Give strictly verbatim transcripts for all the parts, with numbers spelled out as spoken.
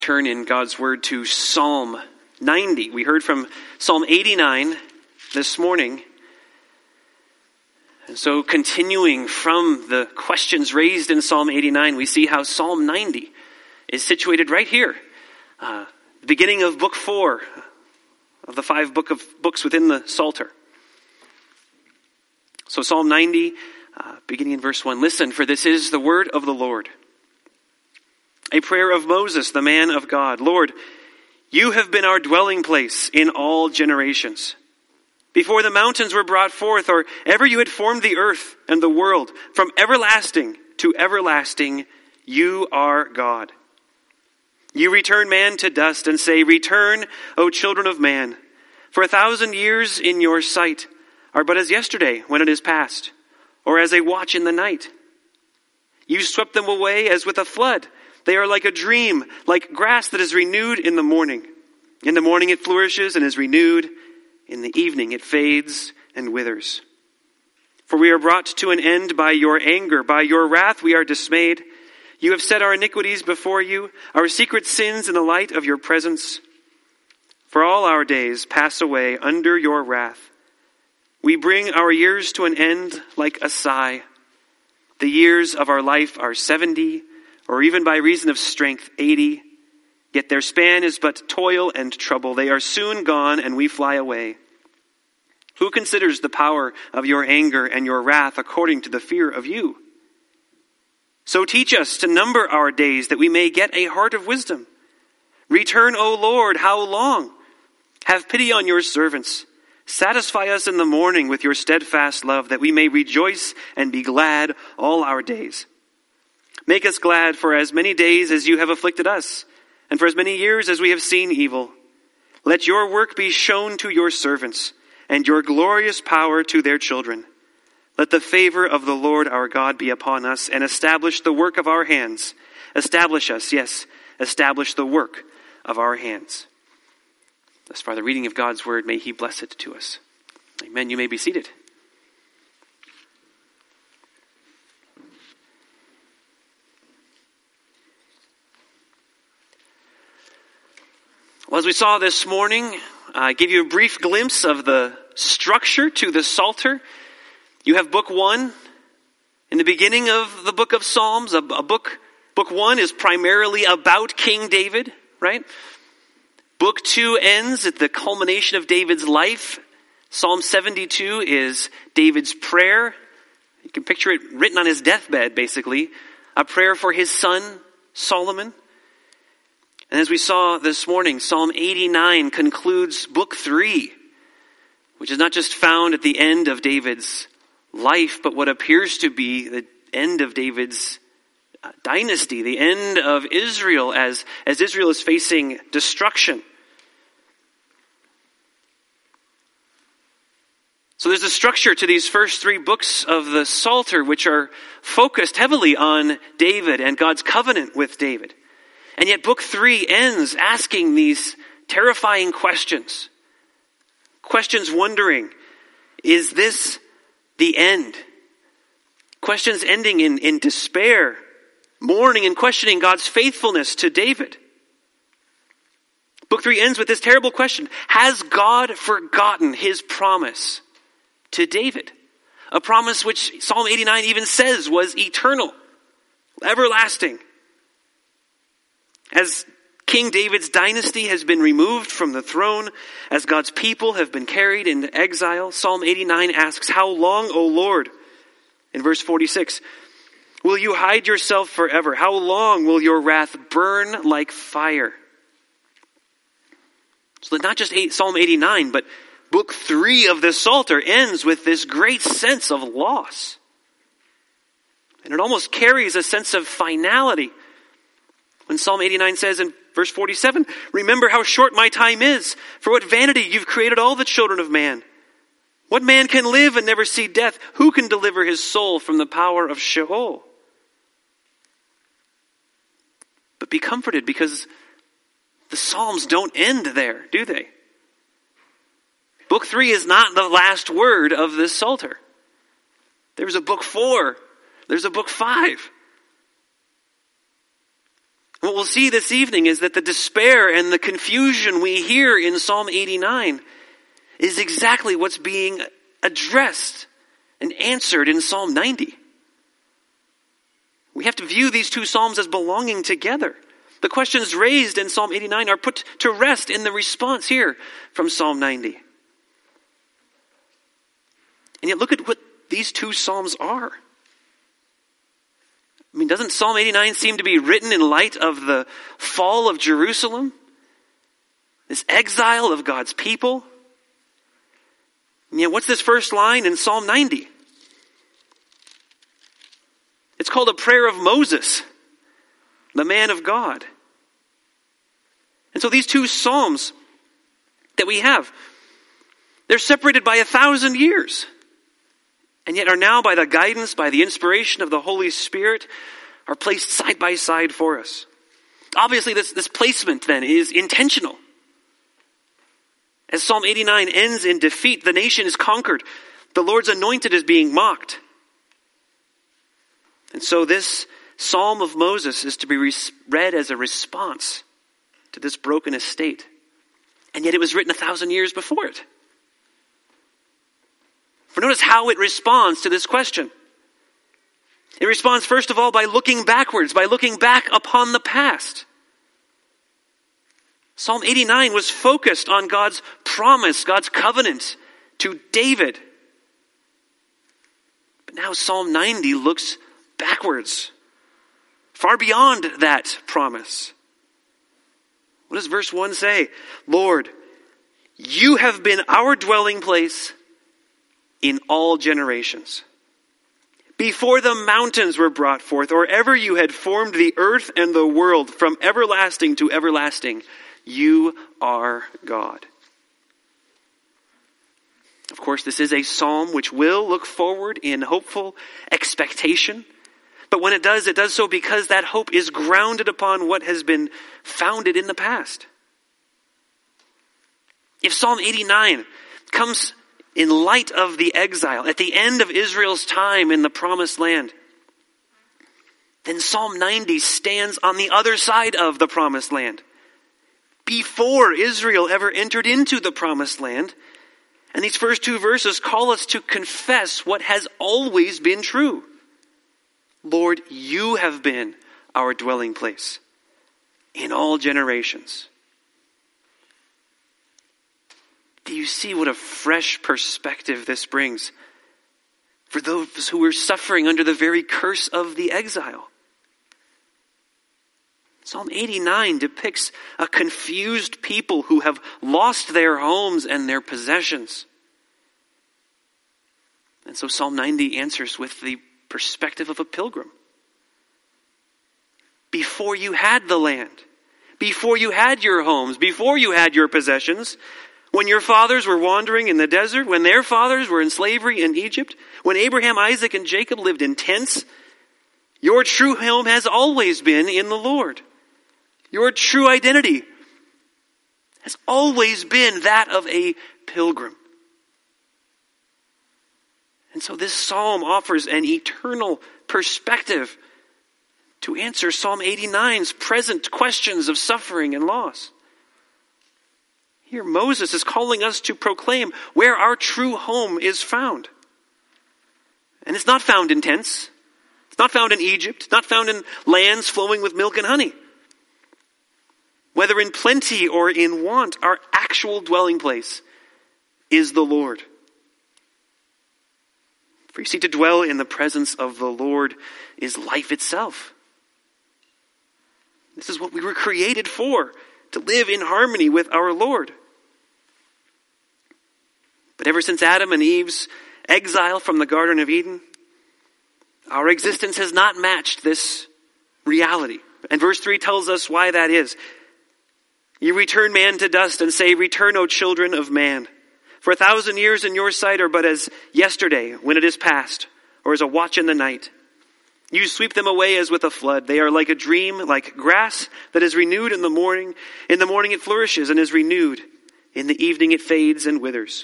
Turn in God's word to Psalm ninety. We heard from Psalm eighty-nine this morning. And so continuing from the questions raised in Psalm eighty-nine, we see how Psalm ninety is situated right here. Uh, the beginning of book four of the five book of books within the Psalter. So Psalm ninety, uh, beginning in verse one. Listen, for this is the word of the Lord. A prayer of Moses, the man of God. Lord, you have been our dwelling place in all generations. Before the mountains were brought forth, or ever you had formed the earth and the world, from everlasting to everlasting, you are God. You return man to dust and say, return, O children of man. For a thousand years in your sight are but as yesterday when it is past, or as a watch in the night. You swept them away as with a flood. They are like a dream, like grass that is renewed in the morning. In the morning it flourishes and is renewed. In the evening it fades and withers. For we are brought to an end by your anger. By your wrath we are dismayed. You have set our iniquities before you, our secret sins in the light of your presence. For all our days pass away under your wrath. We bring our years to an end like a sigh. The years of our life are seventy, or even by reason of strength, eighty. Yet their span is but toil and trouble. They are soon gone, and we fly away. Who considers the power of your anger and your wrath according to the fear of you? So teach us to number our days, that we may get a heart of wisdom. Return, O Lord, how long? Have pity on your servants. Satisfy us in the morning with your steadfast love, that we may rejoice and be glad all our days. Make us glad for as many days as you have afflicted us, and for as many years as we have seen evil. Let your work be shown to your servants, and your glorious power to their children. Let the favor of the Lord our God be upon us, and establish the work of our hands. Establish us, yes, establish the work of our hands. Thus far the reading of God's word, may he bless it to us. Amen. You may be seated. Well, as we saw this morning, I uh, gave you a brief glimpse of the structure to the Psalter. You have book one in the beginning of the book of Psalms. A, a book, book one is primarily about King David, right? Book two ends at the culmination of David's life. Psalm seventy-two is David's prayer. You can picture it written on his deathbed, basically. A prayer for his son, Solomon. And as we saw this morning, Psalm eighty-nine concludes book three, which is not just found at the end of David's life, but what appears to be the end of David's dynasty, the end of Israel as, as Israel is facing destruction. So there's a structure to these first three books of the Psalter, which are focused heavily on David and God's covenant with David. And yet book three ends asking these terrifying questions. Questions wondering, is this the end? Questions ending in, in despair, mourning and questioning God's faithfulness to David. Book three ends with this terrible question. Has God forgotten his promise to David? A promise which Psalm eighty-nine even says was eternal, everlasting. As King David's dynasty has been removed from the throne, as God's people have been carried into exile, Psalm eighty-nine asks, how long, O Lord? In verse forty-six, will you hide yourself forever? How long will your wrath burn like fire? So not just Psalm eighty-nine, but book three of the Psalter ends with this great sense of loss. And it almost carries a sense of finality. When Psalm eighty-nine says in verse forty-seven, remember how short my time is. For what vanity you've created all the children of man. What man can live and never see death? Who can deliver his soul from the power of Sheol? But be comforted, because the Psalms don't end there, do they? Book three is not the last word of this Psalter. There's a book four. There's a book five. What we'll see this evening is that the despair and the confusion we hear in Psalm eighty-nine is exactly what's being addressed and answered in Psalm ninety. We have to view these two psalms as belonging together. The questions raised in Psalm eighty-nine are put to rest in the response here from Psalm ninety. And yet look at what these two psalms are. I mean, doesn't Psalm eighty-nine seem to be written in light of the fall of Jerusalem? This exile of God's people? And yet what's this first line in Psalm ninety? It's called a prayer of Moses, the man of God. And so these two psalms that we have, they're separated by a thousand years. And yet are now, by the guidance, by the inspiration of the Holy Spirit, are placed side by side for us. Obviously, this, this placement then is intentional. As Psalm eighty-nine ends in defeat, the nation is conquered. The Lord's anointed is being mocked. And so this Psalm of Moses is to be read as a response to this broken estate. And yet it was written a thousand years before it. For notice how it responds to this question. It responds first of all by looking backwards, by looking back upon the past. Psalm eighty-nine was focused on God's promise, God's covenant to David. But now Psalm ninety looks backwards, far beyond that promise. What does verse one say? Lord, you have been our dwelling place in all generations. Before the mountains were brought forth, or ever you had formed the earth and the world, from everlasting to everlasting, you are God. Of course, this is a psalm which will look forward in hopeful expectation. But when it does, it does so because that hope is grounded upon what has been founded in the past. If Psalm eighty-nine comes in light of the exile, at the end of Israel's time in the promised land, then Psalm ninety stands on the other side of the promised land, before Israel ever entered into the promised land. And these first two verses call us to confess what has always been true. Lord, you have been our dwelling place in all generations. Do you see what a fresh perspective this brings for those who were suffering under the very curse of the exile? Psalm eighty-nine depicts a confused people who have lost their homes and their possessions. And so Psalm ninety answers with the perspective of a pilgrim. Before you had the land, before you had your homes, before you had your possessions, when your fathers were wandering in the desert, when their fathers were in slavery in Egypt, when Abraham, Isaac, and Jacob lived in tents, your true home has always been in the Lord. Your true identity has always been that of a pilgrim. And so this psalm offers an eternal perspective to answer Psalm eighty-nine's present questions of suffering and loss. Here Moses is calling us to proclaim where our true home is found. And it's not found in tents. It's not found in Egypt. It's not found in lands flowing with milk and honey. Whether in plenty or in want, our actual dwelling place is the Lord. For you see, to dwell in the presence of the Lord is life itself. This is what we were created for, to live in harmony with our Lord. But ever since Adam and Eve's exile from the Garden of Eden, our existence has not matched this reality. And verse three tells us why that is. You return man to dust and say, return, O children of man. For a thousand years in your sight are but as yesterday when it is past, or as a watch in the night. You sweep them away as with a flood. They are like a dream, like grass that is renewed in the morning. In the morning it flourishes and is renewed. In the evening it fades and withers.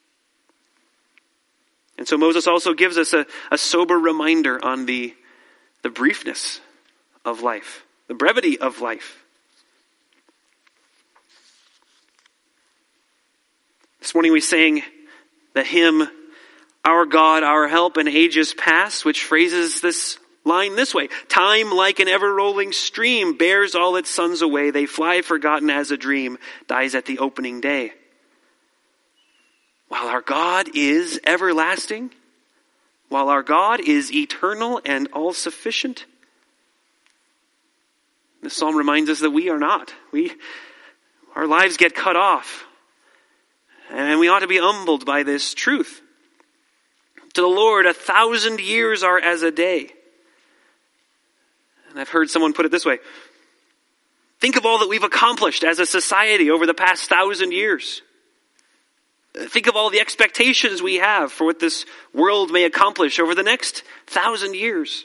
And so Moses also gives us a, a sober reminder on the, the briefness of life. the brevity of life. This morning we sang the hymn, Our God, Our Help in Ages Past, which phrases this line this way: time like an ever-rolling stream bears all its sons away. They fly forgotten as a dream, dies at the opening day. While our God is everlasting, while our God is eternal and all-sufficient, this psalm reminds us that we are not. We, our lives get cut off. And we ought to be humbled by this truth. To the Lord, a thousand years are as a day. And I've heard someone put it this way: think of all that we've accomplished as a society over the past thousand years. Think of all the expectations we have for what this world may accomplish over the next thousand years.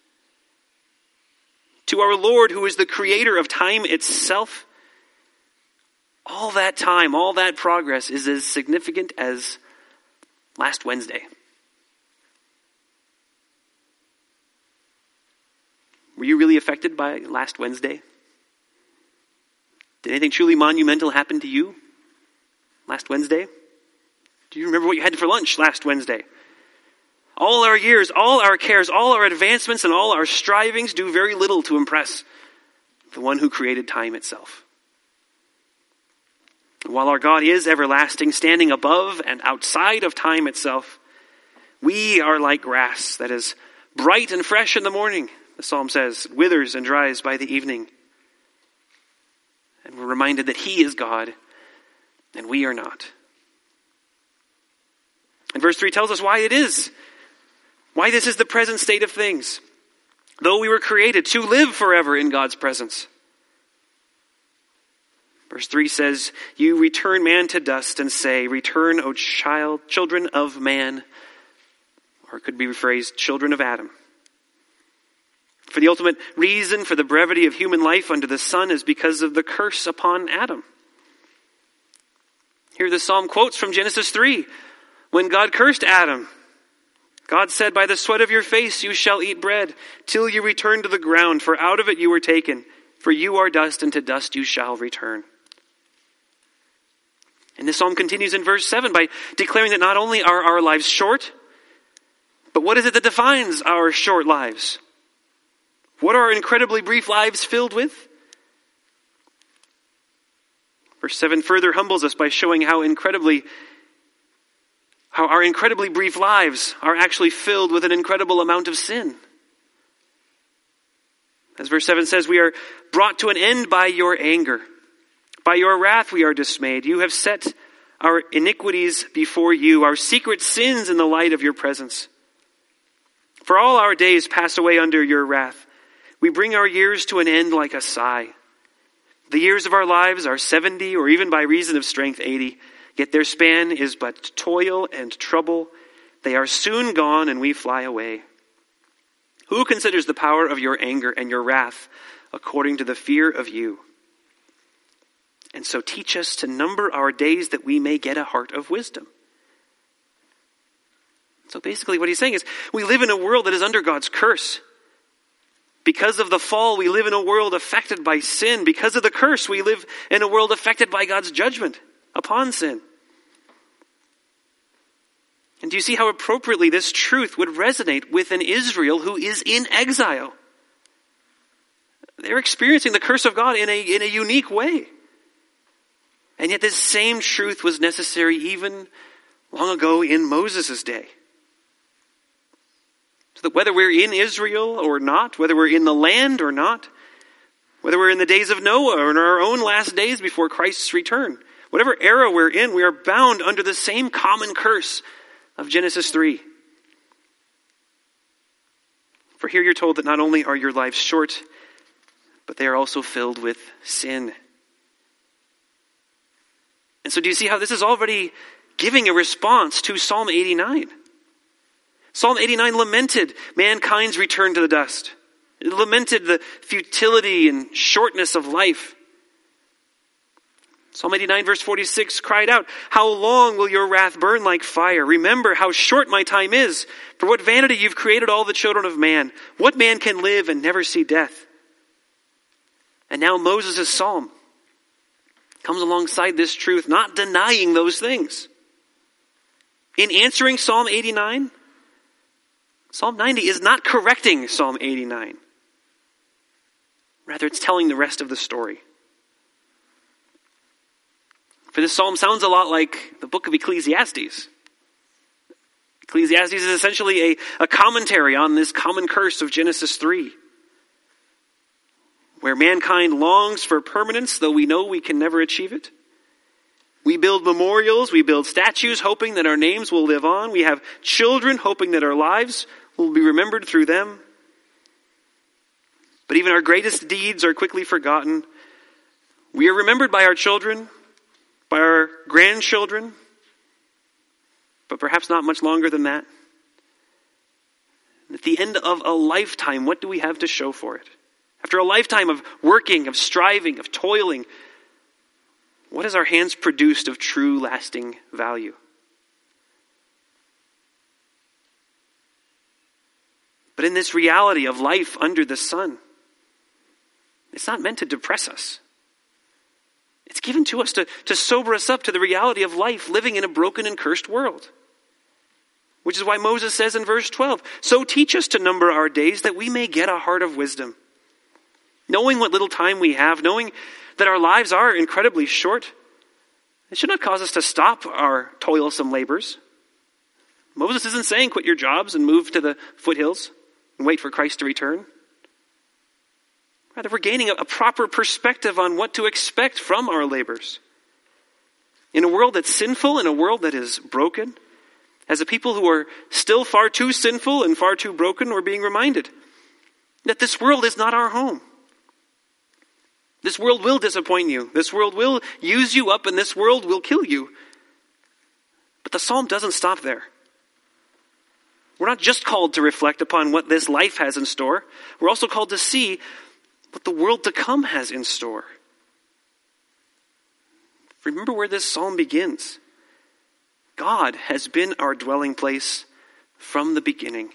To our Lord, who is the creator of time itself, all that time, all that progress is as significant as last Wednesday. Were you really affected by last Wednesday? Did anything truly monumental happen to you last Wednesday? Do you remember what you had for lunch last Wednesday? All our years, all our cares, all our advancements, and all our strivings do very little to impress the one who created time itself. While our God is everlasting, standing above and outside of time itself, we are like grass that is bright and fresh in the morning, the psalm says, withers and dries by the evening. And we're reminded that he is God and we are not. And verse three tells us why it is. Why this is the present state of things. Though we were created to live forever in God's presence. Verse three says, you return man to dust and say, return, O child, children of man. Or it could be rephrased, children of Adam. For the ultimate reason for the brevity of human life under the sun is because of the curse upon Adam. Here the psalm quotes from Genesis three. When God cursed Adam, God said, by the sweat of your face you shall eat bread, till you return to the ground, for out of it you were taken. For you are dust, and to dust you shall return. And this psalm continues in verse seven by declaring that not only are our lives short, but what is it that defines our short lives? What are our incredibly brief lives filled with? Verse seven further humbles us by showing how incredibly How our incredibly brief lives are actually filled with an incredible amount of sin. As verse seven says, we are brought to an end by your anger. By your wrath we are dismayed. You have set our iniquities before you, our secret sins in the light of your presence. For all our days pass away under your wrath. We bring our years to an end like a sigh. The years of our lives are seventy, or even by reason of strength eighty. Yet their span is but toil and trouble. They are soon gone and we fly away. Who considers the power of your anger and your wrath according to the fear of you? And so teach us to number our days that we may get a heart of wisdom. So basically what he's saying is we live in a world that is under God's curse. Because of the fall, we live in a world affected by sin. Because of the curse, we live in a world affected by God's judgment upon sin. And do you see how appropriately this truth would resonate with an Israel who is in exile? They're experiencing the curse of God in a, in a unique way. And yet this same truth was necessary even long ago in Moses' day. So that whether we're in Israel or not, whether we're in the land or not, whether we're in the days of Noah or in our own last days before Christ's return, whatever era we're in, we are bound under the same common curse of Genesis three. For here you're told that not only are your lives short, but they are also filled with sin. And so do you see how this is already giving a response to Psalm eighty-nine? Psalm eighty-nine lamented mankind's return to the dust. It lamented the futility and shortness of life. Psalm eighty-nine verse forty-six cried out, how long will your wrath burn like fire? Remember how short my time is. For what vanity you've created all the children of man. What man can live and never see death? And now Moses' psalm comes alongside this truth, not denying those things. In answering Psalm eighty-nine, Psalm ninety is not correcting Psalm eighty-nine. Rather, it's telling the rest of the story. For this psalm sounds a lot like the book of Ecclesiastes. Ecclesiastes is essentially a, a commentary on this common curse of Genesis three, where mankind longs for permanence, though we know we can never achieve it. We build memorials, we build statues, hoping that our names will live on. We have children, hoping that our lives will be remembered through them. But even our greatest deeds are quickly forgotten. We are remembered by our children, by our grandchildren, but perhaps not much longer than that. At the end of a lifetime, what do we have to show for it? After a lifetime of working, of striving, of toiling, what has our hands produced of true, lasting value? But in this reality of life under the sun, it's not meant to depress us. It's given to us to, to sober us up to the reality of life living in a broken and cursed world. Which is why Moses says in verse twelve, "So teach us to number our days that we may get a heart of wisdom." Knowing what little time we have, knowing that our lives are incredibly short, it should not cause us to stop our toilsome labors. Moses isn't saying quit your jobs and move to the foothills and wait for Christ to return. Rather, we're gaining a, a proper perspective on what to expect from our labors. In a world that's sinful, in a world that is broken, as a people who are still far too sinful and far too broken, we're being reminded that this world is not our home. This world will disappoint you. This world will use you up, and this world will kill you. But the psalm doesn't stop there. We're not just called to reflect upon what this life has in store. We're also called to see what the world to come has in store. Remember where this psalm begins. God has been our dwelling place from the beginning.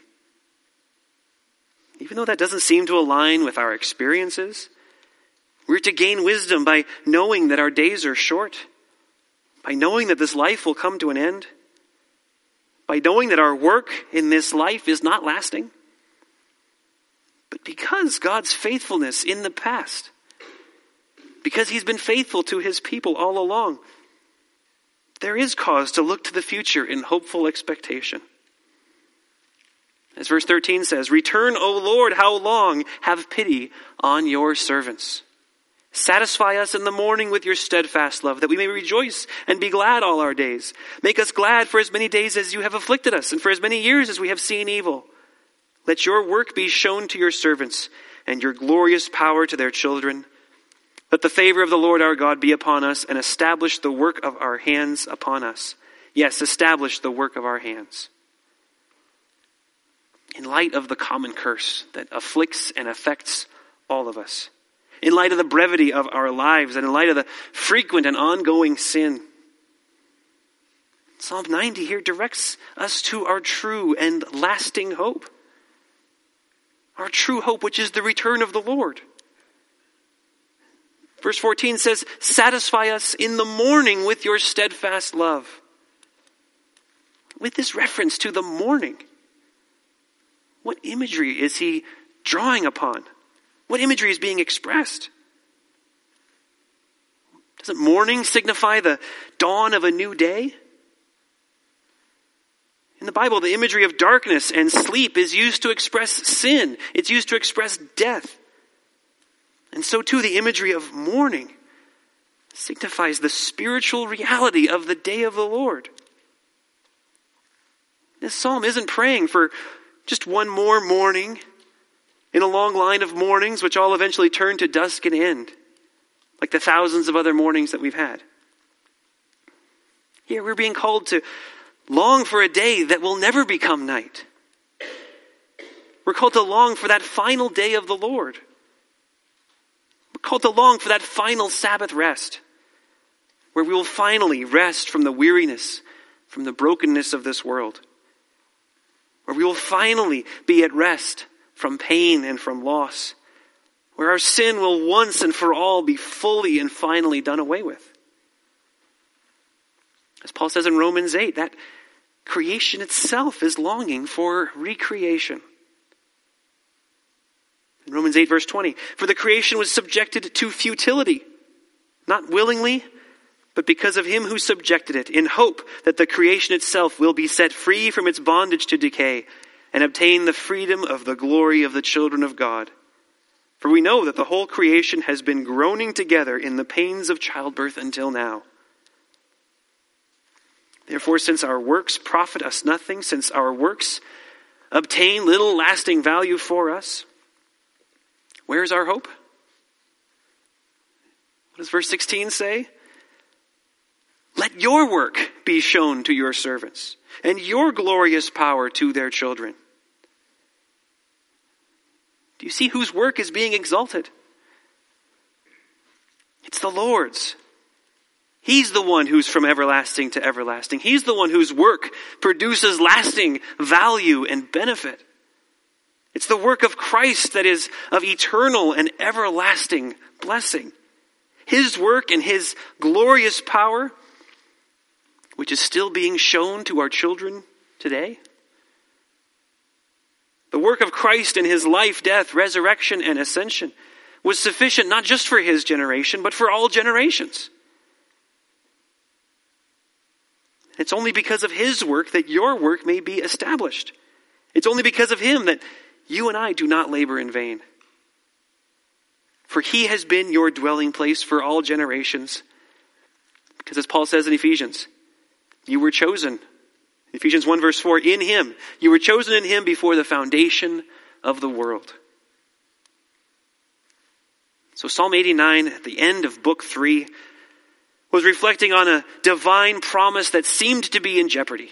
Even though that doesn't seem to align with our experiences, we're to gain wisdom by knowing that our days are short, by knowing that this life will come to an end, by knowing that our work in this life is not lasting. But because God's faithfulness in the past, because he's been faithful to his people all along, there is cause to look to the future in hopeful expectation. As verse thirteen says, "Return, O Lord, how long? Have pity on your servants. Satisfy us in the morning with your steadfast love, that we may rejoice and be glad all our days. Make us glad for as many days as you have afflicted us, and for as many years as we have seen evil. Let your work be shown to your servants, and your glorious power to their children. Let the favor of the Lord our God be upon us, and establish the work of our hands upon us." Yes, establish the work of our hands. In light of the common curse that afflicts and affects all of us, in light of the brevity of our lives, and in light of the frequent and ongoing sin, Psalm ninety here directs us to our true and lasting hope. Our true hope, which is the return of the Lord. Verse fourteen says, "Satisfy us in the morning with your steadfast love." With this reference to the morning, what imagery is he drawing upon? What imagery is being expressed? Doesn't morning signify the dawn of a new day? In the Bible, the imagery of darkness and sleep is used to express sin. It's used to express death. And so too the imagery of morning signifies the spiritual reality of the day of the Lord. This psalm isn't praying for just one more morning in a long line of mornings which all eventually turn to dusk and end, like the thousands of other mornings that we've had. Here we're being called to long for a day that will never become night. We're called to long for that final day of the Lord. We're called to long for that final Sabbath rest, where we will finally rest from the weariness, from the brokenness of this world, where we will finally be at rest from pain and from loss, where our sin will once and for all be fully and finally done away with. As Paul says in Romans eight, that creation itself is longing for recreation. In Romans eight verse twenty, for the creation was subjected to futility, not willingly, but because of him who subjected it, in hope that the creation itself will be set free from its bondage to decay and obtain the freedom of the glory of the children of God. For we know that the whole creation has been groaning together in the pains of childbirth until now. Therefore, since our works profit us nothing, since our works obtain little lasting value for us, where's our hope? What does verse sixteen say? Let your work be shown to your servants, and your glorious power to their children. Do you see whose work is being exalted? It's the Lord's. He's the one who's from everlasting to everlasting. He's the one whose work produces lasting value and benefit. It's the work of Christ that is of eternal and everlasting blessing. His work and his glorious power, which is still being shown to our children today. The work of Christ in his life, death, resurrection, and ascension was sufficient not just for his generation, but for all generations. It's only because of his work that your work may be established. It's only because of him that you and I do not labor in vain. For he has been your dwelling place for all generations. Because as Paul says in Ephesians, you were chosen. Ephesians one verse four, in him. You were chosen in him before the foundation of the world. So Psalm eighty-nine, at the end of book three, was reflecting on a divine promise that seemed to be in jeopardy.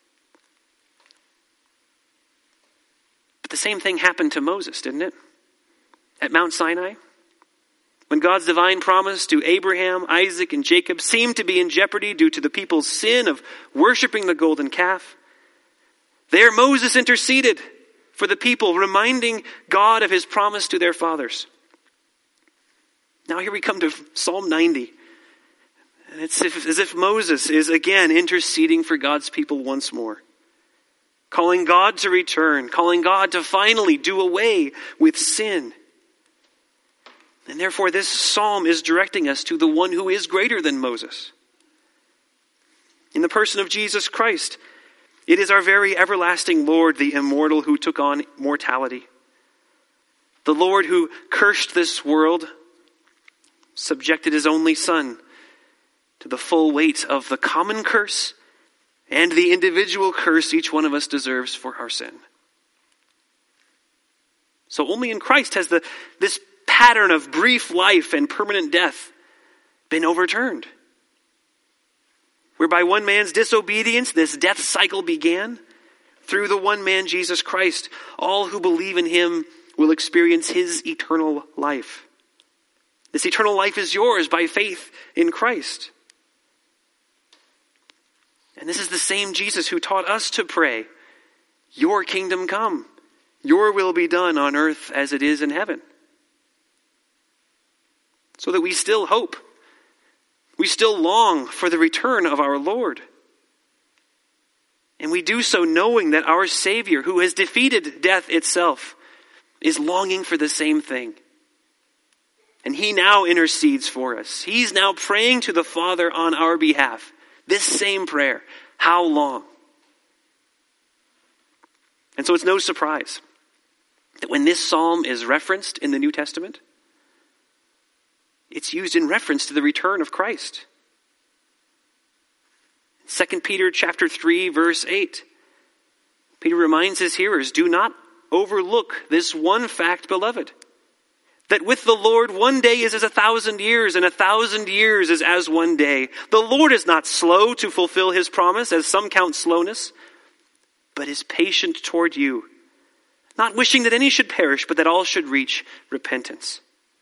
But the same thing happened to Moses, didn't it? At Mount Sinai, when God's divine promise to Abraham, Isaac, and Jacob seemed to be in jeopardy due to the people's sin of worshiping the golden calf, there Moses interceded for the people, reminding God of his promise to their fathers. Now here we come to Psalm ninety. And it's as if Moses is again interceding for God's people once more. Calling God to return. Calling God to finally do away with sin. And therefore this psalm is directing us to the one who is greater than Moses. In the person of Jesus Christ, it is our very everlasting Lord, the immortal, who took on mortality. The Lord who cursed this world, subjected his only Son to the full weight of the common curse and the individual curse each one of us deserves for our sin. So only in Christ has the this pattern of brief life and permanent death been overturned. Whereby one man's disobedience, this death cycle began, through the one man, Jesus Christ, all who believe in him will experience his eternal life. This eternal life is yours by faith in Christ. And this is the same Jesus who taught us to pray, your kingdom come, your will be done on earth as it is in heaven. So that we still hope. We still long for the return of our Lord. And we do so knowing that our Savior, who has defeated death itself, is longing for the same thing. And he now intercedes for us. He's now praying to the Father on our behalf. This same prayer. How long? And so it's no surprise that when this psalm is referenced in the New Testament, it's used in reference to the return of Christ. Second Peter chapter three, verse eight. Peter reminds his hearers, do not overlook this one fact, beloved, that with the Lord one day is as a thousand years, and a thousand years is as one day. The Lord is not slow to fulfill his promise, as some count slowness, but is patient toward you, not wishing that any should perish, but that all should reach repentance.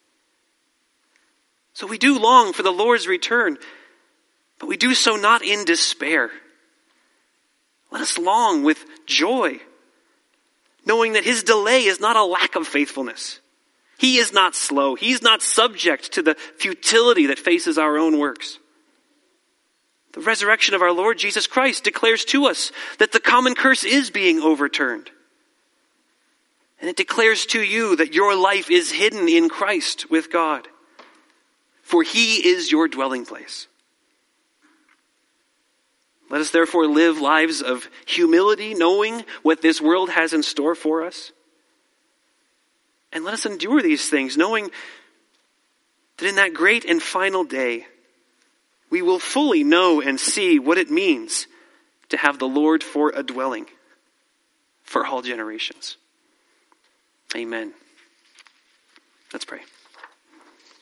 So we do long for the Lord's return, but we do so not in despair. Let us long with joy, knowing that his delay is not a lack of faithfulness. He is not slow. He's not subject to the futility that faces our own works. The resurrection of our Lord Jesus Christ declares to us that the common curse is being overturned. And it declares to you that your life is hidden in Christ with God. For he is your dwelling place. Let us therefore live lives of humility, knowing what this world has in store for us. And let us endure these things, knowing that in that great and final day, we will fully know and see what it means to have the Lord for a dwelling for all generations. Amen. Let's pray.